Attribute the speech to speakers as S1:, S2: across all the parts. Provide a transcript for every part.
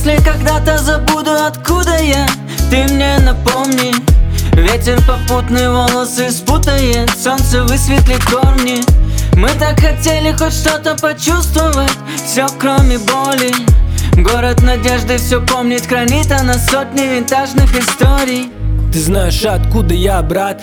S1: Если когда-то забуду, откуда я, ты мне напомни. Ветер попутный волосы спутает, солнце высветлит корни. Мы так хотели хоть что-то почувствовать, все кроме боли. Город надежды все помнит, хранит она сотни винтажных историй.
S2: Ты знаешь, откуда я, брат?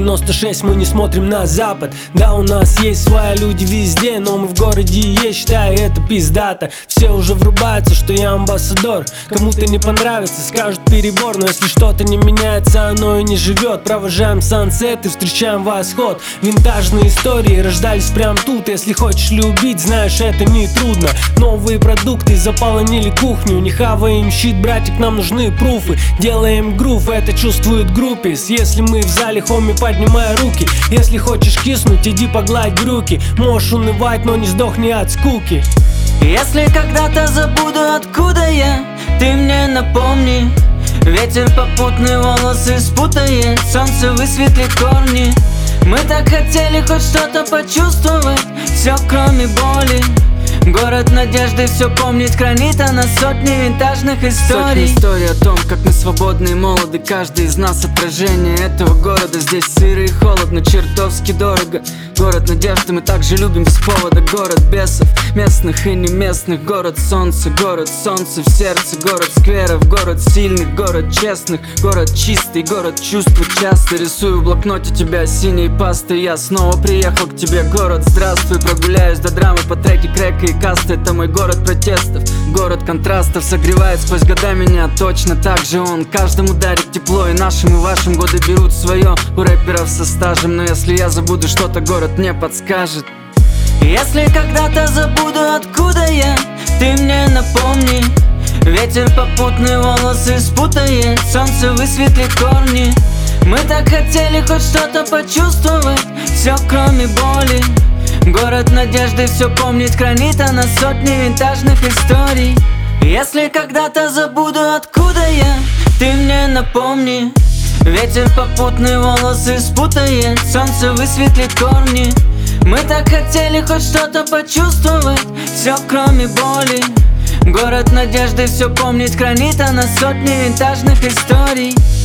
S2: 96, мы не смотрим на запад. Да, у нас есть свои люди везде, но мы в городе, я считаю, это пиздато. Все уже врубаются, что я амбассадор. Кому-то не понравится, скажут перебор. Но если что-то не меняется, оно и не живет. Провожаем сансет и встречаем восход. Винтажные истории рождались прям тут. Если хочешь любить, знаешь, это не трудно. Новые продукты заполонили кухню. Не хаваем щит, братик, нам нужны пруфы. Делаем грув, это чувствует группис. Если мы в зале, хоми, поднимай руки. Если хочешь киснуть, иди погладь брюки. Можешь унывать, но не сдохни от скуки.
S1: Если когда-то забуду, откуда я, ты мне напомни. Ветер попутный волосы спутает, солнце высветлит корни. Мы так хотели хоть что-то почувствовать, все кроме боли. Город надежды все помнит, хранит она сотни винтажных историй. Сотни историй о том, как мы свободны и молоды. Каждый из нас отражение этого города. Здесь сыро и холодно, чертовски дорого. Город надежды мы также любим без повода. Город бесов, местных и не местных. Город солнца в сердце. Город скверов, город сильных, город честных. Город чистый, город чувств часто. Рисую в блокноте тебя синей пастой. Я снова приехал к тебе, город, здравствуй. Прогуляюсь до драмы по треке крека и каста. Это мой город протестов, город контрастов. Согревает сквозь года меня, точно так же он. Каждому дарит тепло, и нашим, и вашим годы берут свое. У рэперов со стажем, но если я забуду что-то, город мне подскажет. Если когда-то забуду, откуда я, ты мне напомни. Ветер попутный волосы спутает, солнце высветлит корни. Мы так хотели хоть что-то почувствовать, все кроме боли. Город надежды все помнит, хранит она сотни винтажных историй. Если когда-то забуду, откуда я, ты мне напомни. Ветер попутный волосы спутает, солнце высветлит корни. Мы так хотели хоть что-то почувствовать, все кроме боли. Город надежды все помнит, хранит она сотни винтажных историй.